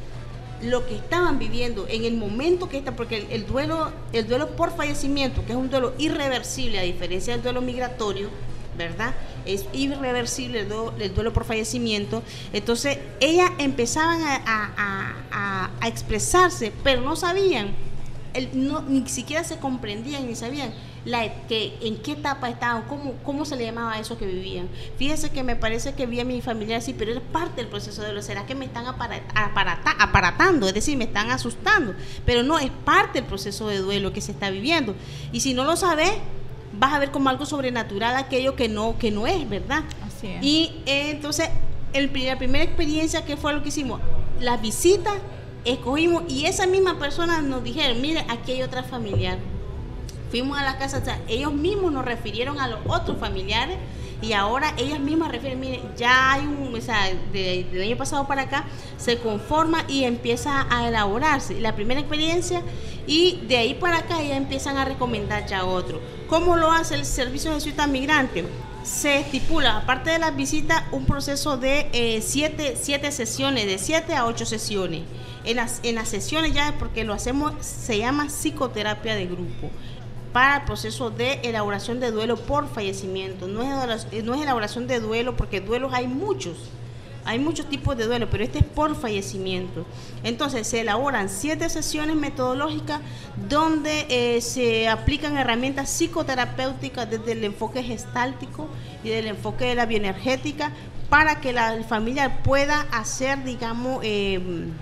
lo que estaban viviendo en el momento que está, porque el, el duelo, el duelo por fallecimiento, que es un duelo irreversible a diferencia del duelo migratorio, ¿verdad? Es irreversible el duelo, el duelo por fallecimiento. Entonces ellas empezaban a, a, a, a expresarse, pero no sabían, el, no, ni siquiera se comprendían ni sabían la, que, en qué etapa estaban, cómo, cómo se le llamaba a eso que vivían. Fíjese que me parece que vi a mi familiar así, pero es parte del proceso de duelo. ¿Será que me están aparat, aparata, aparatando? Es decir, me están asustando, pero no, es parte del proceso de duelo que se está viviendo. Y si no lo sabes, vas a ver como algo sobrenatural aquello que no que no es, ¿verdad? Así es. Y eh, entonces, el, la primera experiencia que fue lo que hicimos, las visitas, escogimos, y esa misma persona nos dijeron, mire, aquí hay otra familiar. Fuimos a la casa, o sea, ellos mismos nos refirieron a los otros familiares, y ahora ellas mismas refieren, mire, ya hay un, o sea, de, del año pasado para acá, se conforma y empieza a elaborarse la primera experiencia, y de ahí para acá ya empiezan a recomendar ya a otro. ¿Cómo lo hace el Servicio Jesuita Migrante? Se estipula, aparte de las visitas, un proceso de eh, siete, siete sesiones, de siete a ocho sesiones. En las, en las sesiones ya, porque lo hacemos, se llama psicoterapia de grupo, para el proceso de elaboración de duelo por fallecimiento. No es, no es elaboración de duelo, porque duelos hay muchos, hay muchos tipos de duelo, pero este es por fallecimiento. Entonces se elaboran siete sesiones metodológicas donde eh, se aplican herramientas psicoterapéuticas desde el enfoque gestáltico y del enfoque de la bioenergética, para que la familia pueda hacer, digamos, eh,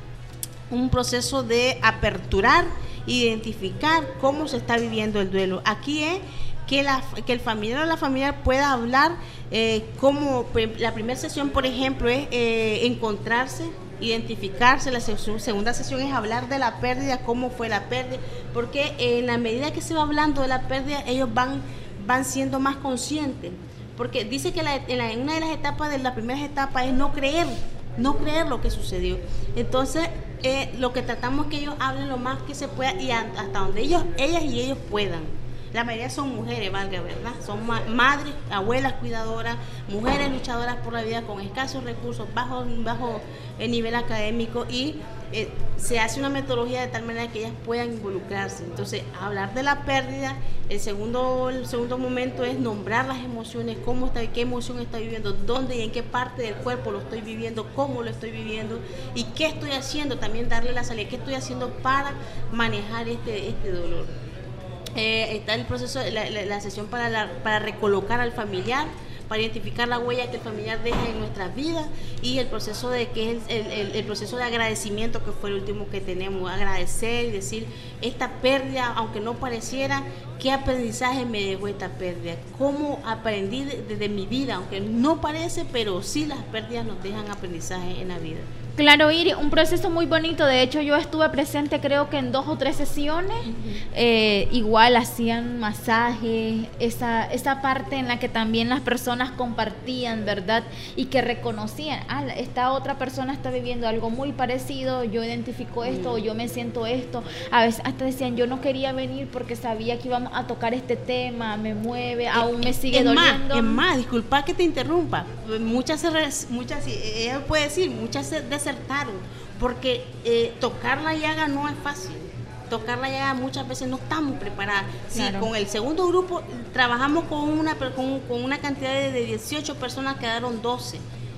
un proceso de aperturar, identificar cómo se está viviendo el duelo. Aquí es que, la, que el familiar o la familiar pueda hablar, eh, como la primera sesión, por ejemplo, es eh, encontrarse, identificarse. La sesión, segunda sesión es hablar de la pérdida, cómo fue la pérdida, porque en la medida que se va hablando de la pérdida, ellos van, van siendo más conscientes, porque dice que la, en, la, en una de las etapas, de las primeras etapas, es no creer, no creer lo que sucedió. Entonces, eh, lo que tratamos es que ellos hablen lo más que se pueda y a, hasta donde ellos, ellas y ellos puedan. La mayoría son mujeres, valga, ¿verdad? Son ma madres, abuelas cuidadoras, mujeres luchadoras por la vida con escasos recursos, bajo, bajo el nivel académico, y eh, se hace una metodología de tal manera que ellas puedan involucrarse. Entonces, hablar de la pérdida. El segundo, el segundo momento es nombrar las emociones, cómo está, qué emoción estoy viviendo, dónde y en qué parte del cuerpo lo estoy viviendo, cómo lo estoy viviendo y qué estoy haciendo, también darle la salida, qué estoy haciendo para manejar este, este dolor. Eh, está el proceso, la, la, la sesión para, la, para recolocar al familiar, para identificar la huella que el familiar deja en nuestras vidas, y el proceso de que es el, el, el proceso de agradecimiento, que fue el último que tenemos, agradecer y decir, esta pérdida, aunque no pareciera, ¿qué aprendizaje me dejó esta pérdida? ¿Cómo aprendí desde de, de mi vida? Aunque no parece, pero sí las pérdidas nos dejan aprendizaje en la vida. Claro, Iri, un proceso muy bonito. De hecho, yo estuve presente creo que en dos o tres sesiones. Uh-huh. eh, igual hacían masajes, esa, esa parte en la que también las personas compartían, ¿verdad? Y que reconocían, ah, esta otra persona está viviendo algo muy parecido, yo identifico esto, uh-huh. o yo me siento esto. A veces hasta decían, yo no quería venir porque sabía que íbamos a tocar este tema, me mueve, aún me sigue es doliendo. Más, es más, disculpa que te interrumpa. Muchas, muchas, ella puede decir, muchas se desertaron, porque eh, tocar la llaga no es fácil. Tocar la llaga muchas veces no estamos preparadas. Claro. Sí, con el segundo grupo trabajamos con una, con, con una cantidad de, de dieciocho personas, quedaron doce.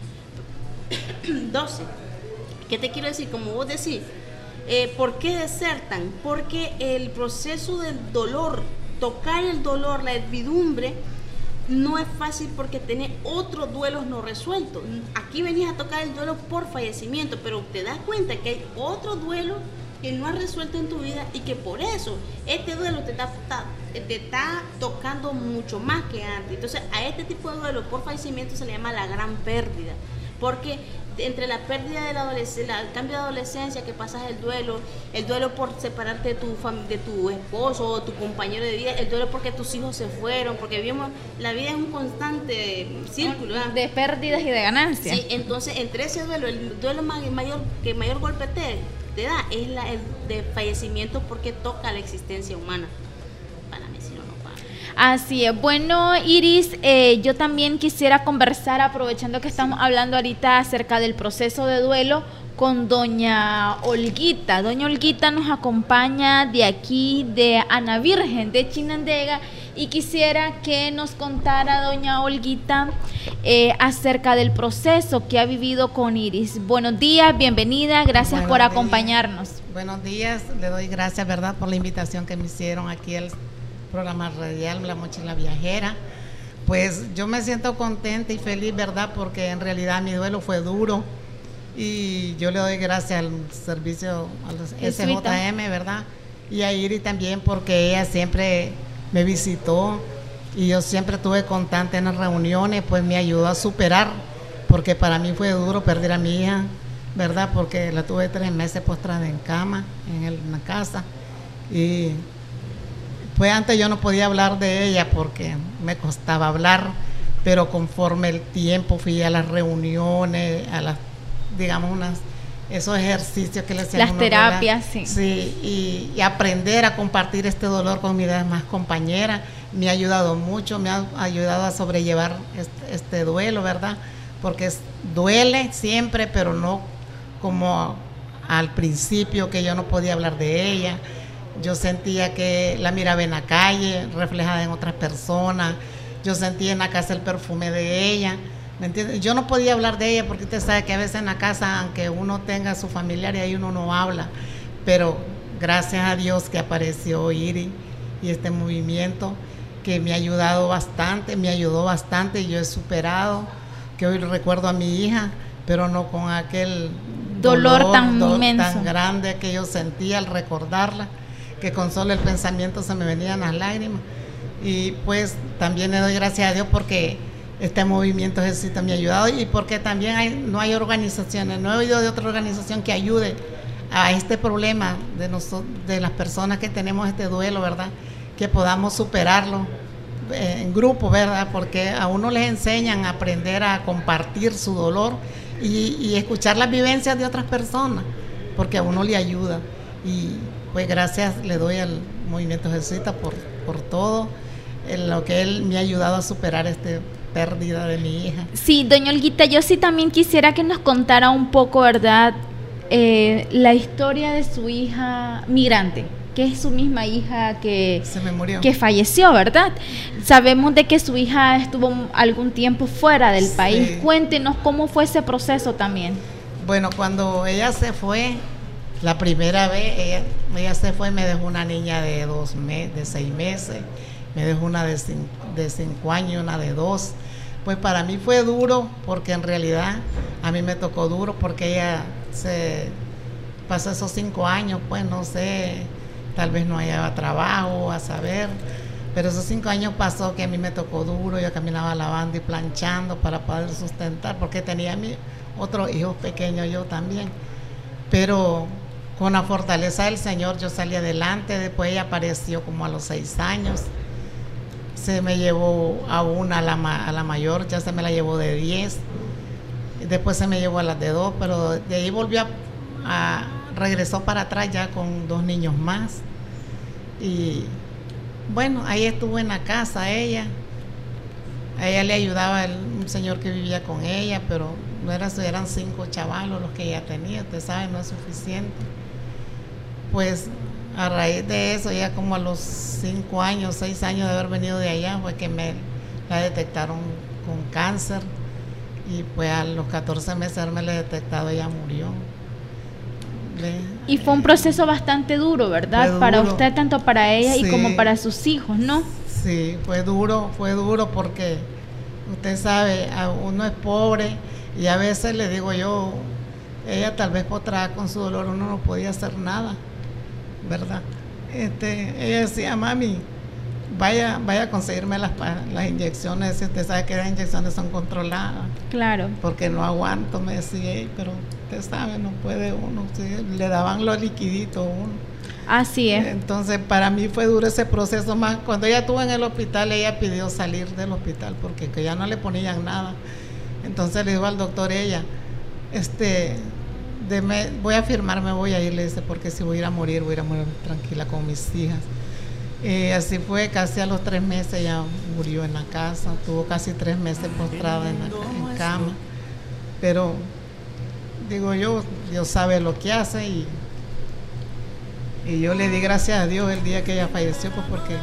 doce. ¿Qué te quiero decir? Como vos decís, eh, ¿por qué desertan? Porque el proceso del dolor, tocar el dolor, la hervidumbre, no es fácil, porque tenés otros duelos no resueltos. Aquí venís a tocar el duelo por fallecimiento, pero te das cuenta que hay otro duelo que no has resuelto en tu vida y que por eso este duelo te está, te está tocando mucho más que antes. Entonces a este tipo de duelo por fallecimiento se le llama la gran pérdida, porque entre la pérdida de la adolescencia, el cambio de adolescencia que pasas el duelo, el duelo por separarte de tu fam- de tu esposo o tu compañero de vida, el duelo porque tus hijos se fueron, porque vivimos, la vida es un constante círculo, ¿verdad? De pérdidas y de ganancias. Sí, entonces entre ese duelo, el duelo mayor que mayor golpe te, te da es la, el de fallecimiento, porque toca la existencia humana. Para mí, si no, no para. Así es. Bueno, Iris, eh, yo también quisiera conversar, aprovechando que estamos hablando ahorita acerca del proceso de duelo, con doña Olguita. Doña Olguita nos acompaña de aquí, de Ana Virgen, de Chinandega, y quisiera que nos contara doña Olguita eh, acerca del proceso que ha vivido con Iris. Buenos días, bienvenida, gracias Buenos por días. acompañarnos. Buenos días, le doy gracias, ¿verdad?, por la invitación que me hicieron aquí al programa radial La Mochila Viajera. Pues yo me siento contenta y feliz, ¿verdad?, porque en realidad mi duelo fue duro y yo le doy gracias al servicio, al S J M, ¿verdad?, y a Iris también, porque ella siempre me visitó y yo siempre estuve constante en las reuniones, pues me ayudó a superar, porque para mí fue duro perder a mi hija, ¿verdad?, porque la tuve tres meses postrada en cama, en, el, en la casa, y pues antes yo no podía hablar de ella porque me costaba hablar, pero conforme el tiempo fui a las reuniones, a las, digamos, unas, esos ejercicios que le hacían las uno, terapias, ¿verdad? sí. Sí, y, y aprender a compartir este dolor con mis demás compañeras me ha ayudado mucho, me ha ayudado a sobrellevar este, este duelo, ¿verdad? Porque es, duele siempre, pero no como al principio, que yo no podía hablar de ella. Yo sentía que la miraba en la calle, reflejada en otras personas. Yo sentía en la casa el perfume de ella, ¿me entiendes? Yo no podía hablar de ella porque usted sabe que a veces en la casa, aunque uno tenga a su familiar y ahí uno no habla, pero gracias a Dios que apareció Iris y este movimiento que me ha ayudado bastante, me ayudó bastante, y yo he superado, que hoy recuerdo a mi hija, pero no con aquel dolor, dolor tan do, inmenso, tan grande que yo sentía al recordarla, que con solo el pensamiento se me venían las lágrimas. Y pues también le doy gracias a Dios porque este movimiento Jesús me ha ayudado, y porque también hay, no hay organizaciones, no he oído de otra organización que ayude a este problema de, nosotros, de las personas que tenemos este duelo, ¿verdad?, que podamos superarlo en grupo, ¿verdad?, porque a uno les enseñan a aprender a compartir su dolor y, y escuchar las vivencias de otras personas, porque a uno le ayuda. Y pues gracias le doy al Movimiento Jesuita por, por todo en lo que él me ha ayudado a superar esta pérdida de mi hija. Sí, doña Olguita, yo sí también quisiera que nos contara un poco, ¿verdad?, eh, la historia de su hija migrante, que es su misma hija que, Se me murió. que falleció, ¿verdad? Sabemos de que su hija estuvo algún tiempo fuera del Sí. país. Cuéntenos cómo fue ese proceso también. Bueno, cuando ella se fue, la primera vez, ella, ella se fue y me dejó una niña de dos meses, de seis meses, me dejó una de cinco, de cinco años, una de dos. Pues para mí fue duro, porque en realidad a mí me tocó duro, porque ella se pasó esos cinco años, pues no sé, tal vez no hallaba trabajo, a saber, pero esos cinco años pasó que a mí me tocó duro. Yo caminaba lavando y planchando para poder sustentar, porque tenía a mi otros hijos pequeños, yo también, pero con la fortaleza del Señor yo salí adelante. Después ella apareció como a los seis años, se me llevó a una, a la, a la mayor, ya se me la llevó de diez, después se me llevó a las de dos, pero de ahí volvió a, a regresó para atrás ya con dos niños más. Y bueno, ahí estuvo en la casa ella, a ella le ayudaba el, un señor que vivía con ella, pero no era, eran cinco chavalos los que ella tenía, usted sabe, no es suficiente. Pues a raíz de eso, ya como a los cinco años, seis años de haber venido de allá, fue que me la detectaron con cáncer, y pues a los catorce meses de haberme le detectado, ella murió. ¿Ve? Y fue un proceso bastante duro, ¿verdad? Fue Para duro. usted, tanto para ella Sí. y como para sus hijos, ¿no? Sí, fue duro, fue duro porque usted sabe, a uno es pobre, y a veces le digo yo, ella tal vez postrada con su dolor, uno no podía hacer nada, ¿verdad? Este, ella decía, mami, vaya, vaya a conseguirme las, las inyecciones, si usted sabe que las inyecciones son controladas. Claro. Porque no aguanto, me decía, "Ey, pero usted sabe, no puede uno", ¿sí? Le daban los liquiditos a uno. Así es. Entonces, para mí fue duro ese proceso, más cuando ella estuvo en el hospital, ella pidió salir del hospital porque que ya no le ponían nada. Entonces le dijo al doctor ella, este, deme, voy a firmar, me voy a ir, le dice, porque si voy a ir a morir, voy a ir a morir tranquila con mis hijas. Y así fue, casi a los tres meses ella murió en la casa, tuvo casi tres meses postrada en, la, en cama. Pero, digo yo, Dios sabe lo que hace y Y yo le di gracias a Dios el día que ella falleció, pues porque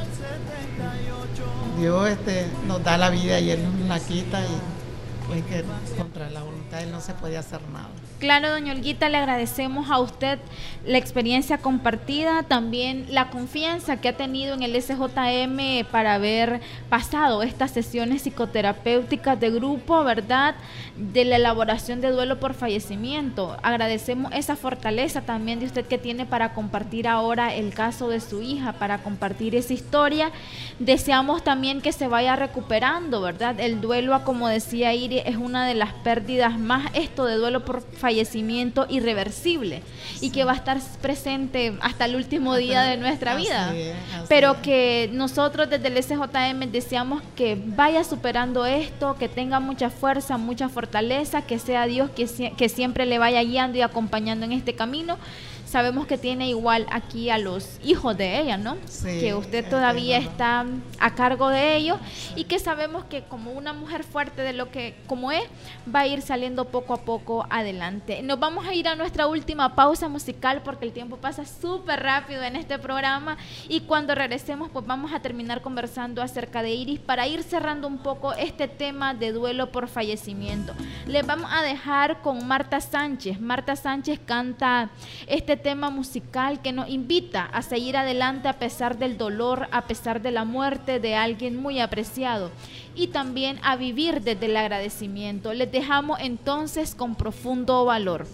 Dios este, nos da la vida y Él nos la quita, y pues que contra la voluntad de Él no se puede hacer nada. Claro, doña Olguita, le agradecemos a usted la experiencia compartida, también la confianza que ha tenido en el S J M para haber pasado estas sesiones psicoterapéuticas de grupo, ¿verdad?, de la elaboración de duelo por fallecimiento. Agradecemos esa fortaleza también de usted que tiene para compartir ahora el caso de su hija, para compartir esa historia. Deseamos también que se vaya recuperando, ¿verdad? El duelo, como decía Iri, es una de las pérdidas más, esto de duelo por fallecimiento, fallecimiento irreversible, y que va a estar presente hasta el último día de nuestra vida. Así es, así pero que nosotros desde el S J M deseamos que vaya superando esto, que tenga mucha fuerza, mucha fortaleza, que sea Dios que, que siempre le vaya guiando y acompañando en este camino. Sabemos que tiene igual aquí a los hijos de ella, ¿no? Sí, que usted todavía es está a cargo de ellos, y que sabemos que como una mujer fuerte de lo que como es, va a ir saliendo poco a poco adelante. Nos vamos a ir a nuestra última pausa musical porque el tiempo pasa súper rápido en este programa, y cuando regresemos pues vamos a terminar conversando acerca de Iris para ir cerrando un poco este tema de duelo por fallecimiento. Les vamos a dejar con Marta Sánchez. Marta Sánchez canta este tema musical que nos invita a seguir adelante a pesar del dolor, a pesar de la muerte de alguien muy apreciado, y también a vivir desde el agradecimiento. Les dejamos entonces con Profundo Valor.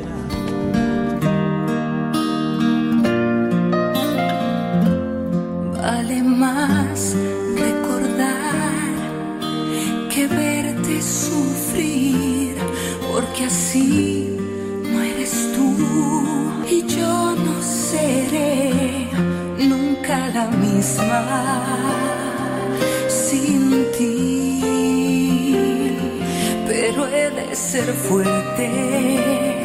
Vale más recordar que verte sufrir, porque así no eres tú. Y yo no seré nunca la misma sin ti, pero he de ser fuerte,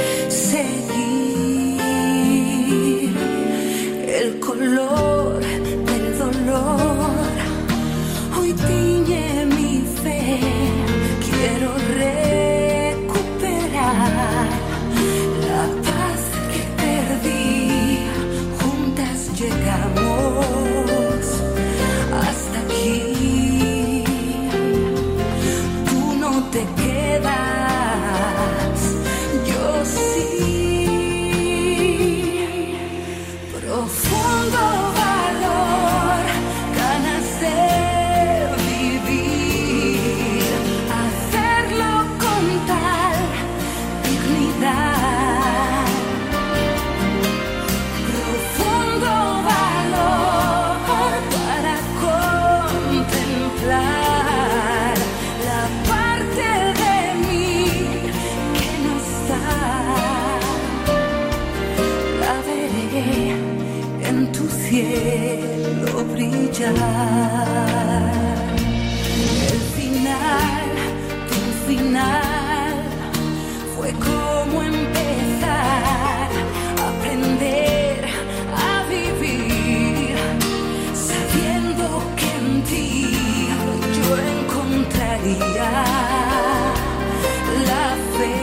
seguir el color del dolor. Hoy tiñe mi fe, quiero recuperar la paz que perdí, juntas llegamos hasta aquí. Tú no te quedas, yo sí. Profundo valor, ganas de vivir, hacerlo con tal dignidad. Profundo valor para contemplar la parte de mí que no está. La veré en tu cielo brillar. El final, tu final, fue como empezar a aprender a vivir, sabiendo que en ti yo encontraría la fe.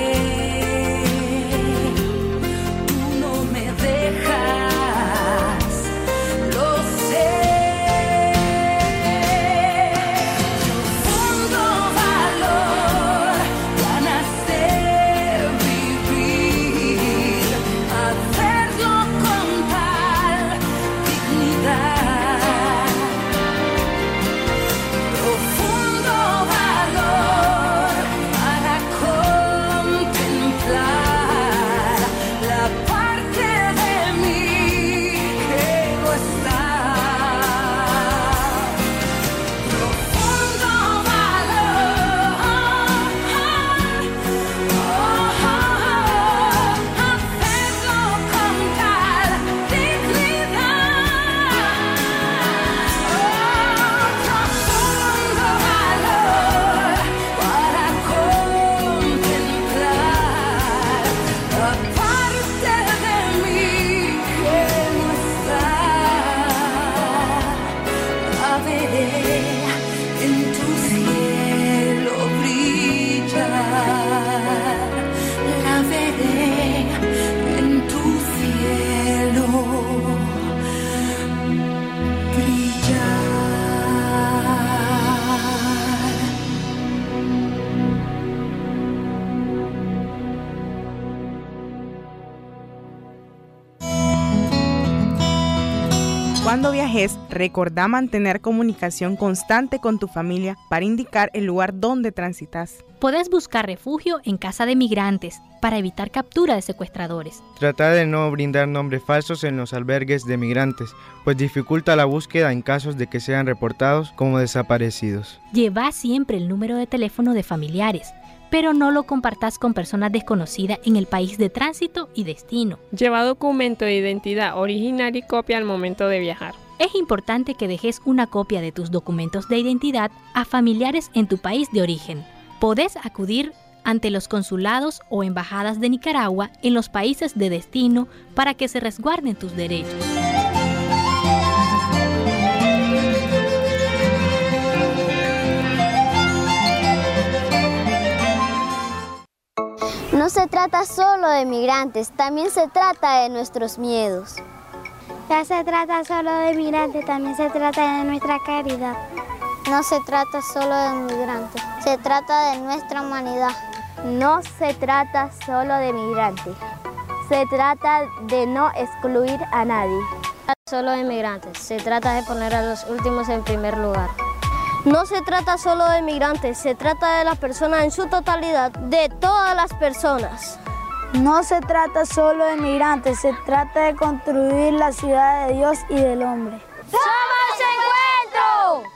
Tú no me dejas, lo sé. Cuando viajes, recordá mantener comunicación constante con tu familia para indicar el lugar donde transitas. Podés buscar refugio en casa de migrantes para evitar captura de secuestradores. Trata de no brindar nombres falsos en los albergues de migrantes, pues dificulta la búsqueda en casos de que sean reportados como desaparecidos. Lleva siempre el número de teléfono de familiares, pero no lo compartas con personas desconocidas en el país de tránsito y destino. Lleva documento de identidad original y copia al momento de viajar. Es importante que dejes una copia de tus documentos de identidad a familiares en tu país de origen. Podés acudir ante los consulados o embajadas de Nicaragua en los países de destino para que se resguarden tus derechos. No se trata solo de migrantes, también se trata de nuestros miedos. No se trata solo de migrantes, también se trata de nuestra caridad. No se trata solo de migrantes, se trata de nuestra humanidad. No se trata solo de migrantes, se trata de no excluir a nadie. Solo de migrantes, se trata de poner a los últimos en primer lugar. No se trata solo de migrantes, se trata de las personas en su totalidad, de todas las personas. No se trata solo de migrantes, se trata de construir la ciudad de Dios y del hombre. ¡Somos Encuentro!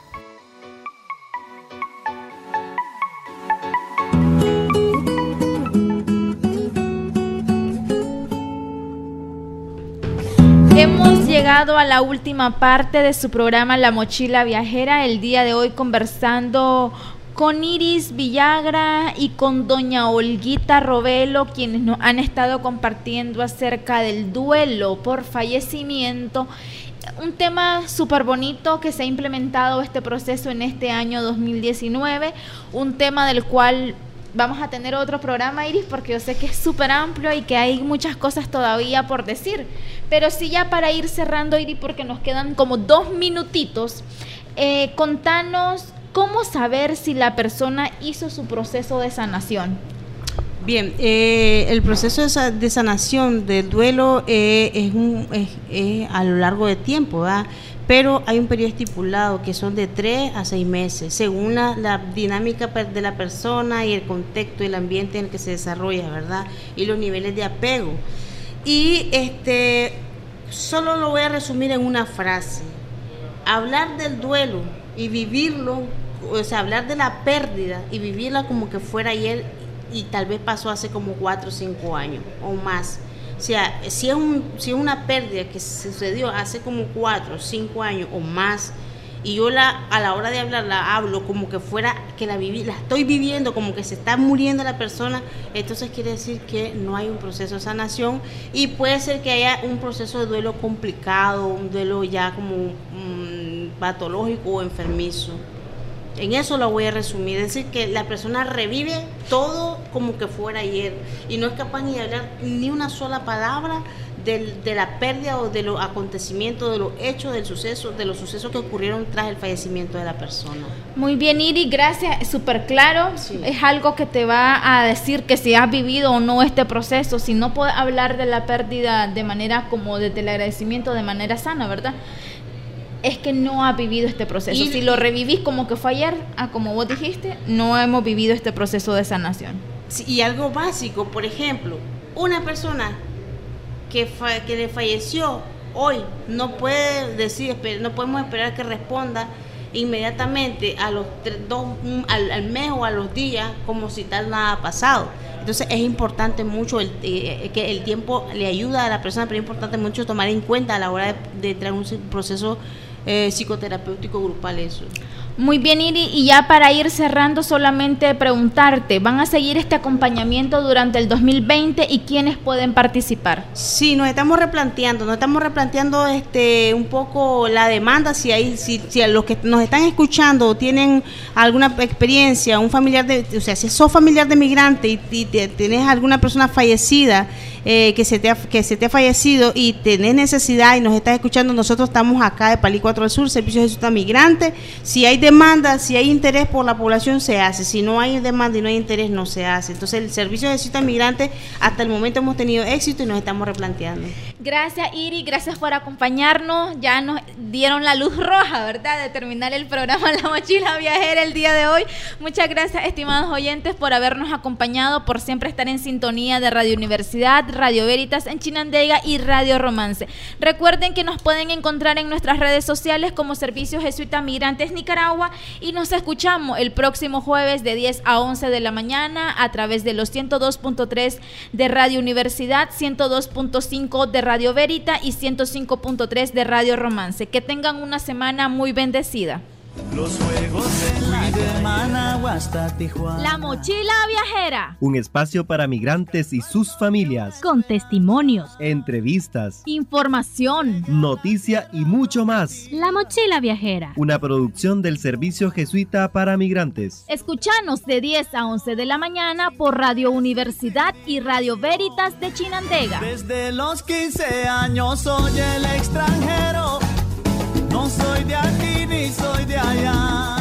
Hemos llegado a la última parte de su programa La Mochila Viajera, el día de hoy conversando con Iris Villagra y con doña Olguita Robelo, quienes nos han estado compartiendo acerca del duelo por fallecimiento, un tema súper bonito que se ha implementado este proceso en este año dos mil diecinueve, un tema del cual vamos a tener otro programa, Iris, porque yo sé que es súper amplio y que hay muchas cosas todavía por decir. Pero sí, ya para ir cerrando, Iris, porque nos quedan como dos minutitos, eh, contanos cómo saber si la persona hizo su proceso de sanación. Bien, eh, el proceso de, sa- de sanación del duelo eh, es, un, es, es a lo largo de tiempo, ¿verdad? Pero hay un periodo estipulado que son de tres a seis meses, según la, la dinámica de la persona y el contexto y el ambiente en el que se desarrolla, ¿verdad? Y los niveles de apego. Y este, solo lo voy a resumir en una frase. Hablar del duelo y vivirlo, o sea, hablar de la pérdida y vivirla como que fuera ayer y tal vez pasó hace como cuatro o cinco años o más. O sea, si es, un, si es una pérdida que sucedió hace como cuatro o cinco años o más, y yo la a la hora de hablar la hablo como que fuera que la viví, la estoy viviendo, como que se está muriendo la persona, entonces quiere decir que no hay un proceso de sanación y puede ser que haya un proceso de duelo complicado, un duelo ya como mmm, patológico o enfermizo. En eso lo voy a resumir, es decir, que la persona revive todo como que fuera ayer y no es capaz ni de hablar ni una sola palabra del, de la pérdida o de los acontecimientos, de los hechos, del suceso, de los sucesos que ocurrieron tras el fallecimiento de la persona. Muy bien, Iris, gracias, súper claro. Sí. Es algo que te va a decir que si has vivido o no este proceso, si no puedes hablar de la pérdida de manera como desde el agradecimiento, de manera sana, ¿verdad? Es que no has vivido este proceso. Y si lo revivís como que fue ayer, ah, como vos dijiste, no hemos vivido este proceso de sanación. Sí, y algo básico, por ejemplo, una persona que, fa- que le falleció hoy no puede decir, no podemos esperar que responda inmediatamente a los tres, dos, al, al mes o a los días como si tal nada ha pasado. Entonces es importante mucho el, eh, que el tiempo le ayuda a la persona, pero es importante mucho tomar en cuenta a la hora de, de entrar en un proceso eh, psicoterapéutico grupal eso. Muy bien, Iri, y ya para ir cerrando, solamente preguntarte, ¿van a seguir este acompañamiento durante el dos mil veinte y quiénes pueden participar? Sí, nos estamos replanteando, nos estamos replanteando este un poco la demanda, si hay, si, si a los que nos están escuchando tienen alguna experiencia, un familiar de, o sea, si sos familiar de migrante y, y te, tenés alguna persona fallecida, eh, que se te ha, que se te ha fallecido y tenés necesidad y nos estás escuchando, nosotros estamos acá de Palí cuatro del Sur, Servicio de Ayuda Migrante. Si hay demanda, si hay interés por la población, se hace. Si no hay demanda y no hay interés, no se hace. Entonces, el Servicio de Ayuda Migrante, hasta el momento hemos tenido éxito y nos estamos replanteando. Gracias, Iri, gracias por acompañarnos. Ya nos dieron la luz roja, ¿verdad?, de terminar el programa La Mochila Viajera el día de hoy. Muchas gracias, estimados oyentes, por habernos acompañado, por siempre estar en sintonía de Radio Universidad, Radio Veritas en Chinandega y Radio Romance. Recuerden que nos pueden encontrar en nuestras redes sociales como Servicio Jesuita Migrantes Nicaragua y nos escuchamos el próximo jueves de diez a once de la mañana a través de los ciento dos punto tres de Radio Universidad, ciento dos punto cinco de Radio Radio Verita y ciento cinco punto tres de Radio Romance. Que tengan una semana muy bendecida. Los juegos en la de Managua hasta Tijuana. La Mochila Viajera. Un espacio para migrantes y sus familias. Con testimonios, entrevistas, información, noticia y mucho más. La Mochila Viajera. Una producción del Servicio Jesuita para Migrantes. Escuchanos de diez a once de la mañana por Radio Universidad y Radio Veritas de Chinandega. Desde los quince años soy el extranjero. No soy de aquí ni soy de allá.